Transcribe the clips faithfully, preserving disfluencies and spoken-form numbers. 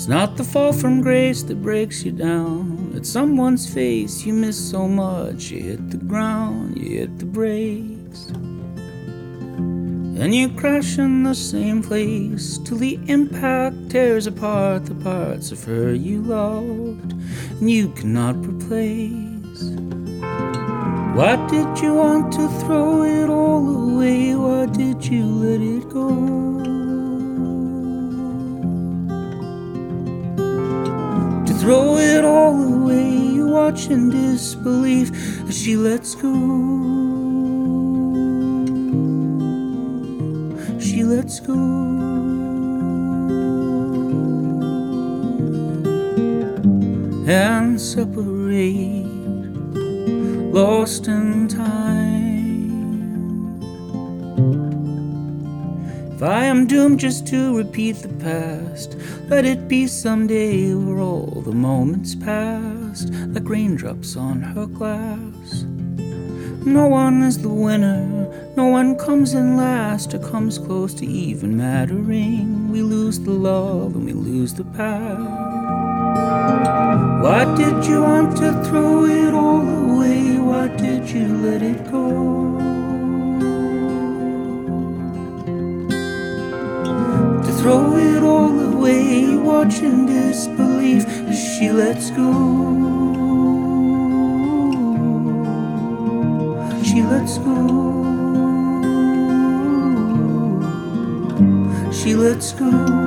It's not the fall from grace that breaks you down. It's someone's face you miss so much. You hit the ground, you hit the brakes, and you crash in the same place till the impact tears apart the parts of her you loved and you cannot replace. Why did you want to throw it all away? Why did you let it go? Throw it all away, you watch in disbelief as she lets go. She lets go. And separate, lost in time. If I am doomed just to repeat the past, let it be someday where all the moments past like raindrops on her glass. No one is the winner, no one comes in last or comes close to even mattering. We lose the love and we lose the past. Why did you want to throw it all away? Why did you let it go? Throw it all away, watch in disbelief as she lets go. She lets go. She lets go.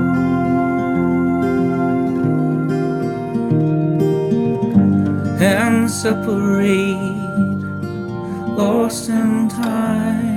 And separate, lost in time.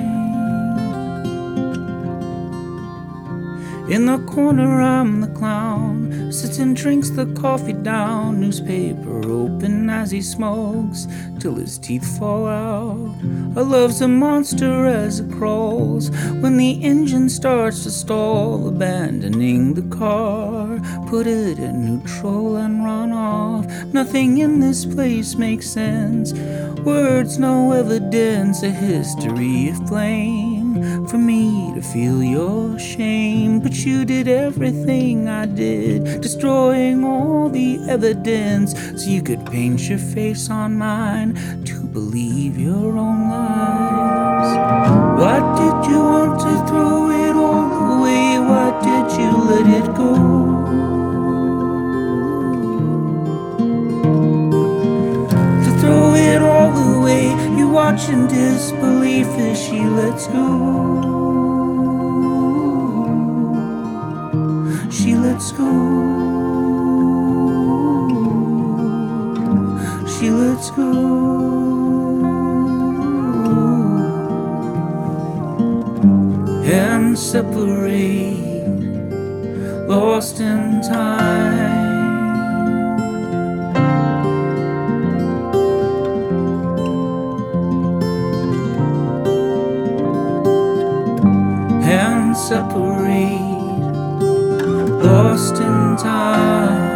In the corner I'm the clown, sits and drinks the coffee down, newspaper open as he smokes till his teeth fall out. Our love's a monster as it crawls when the engine starts to stall, abandoning the car, put it in neutral and run off. Nothing in this place makes sense, words no evidence, a history of blame. For me to feel your shame, but you did everything I did, destroying all the evidence so you could paint your face on mine to believe your own lies. Why did you want to throw it all away? Why did you let it go? To throw it all away, you watch in disbelief as she lets go. She lets go. She lets go. And separate, lost in time. And separate, lost in time.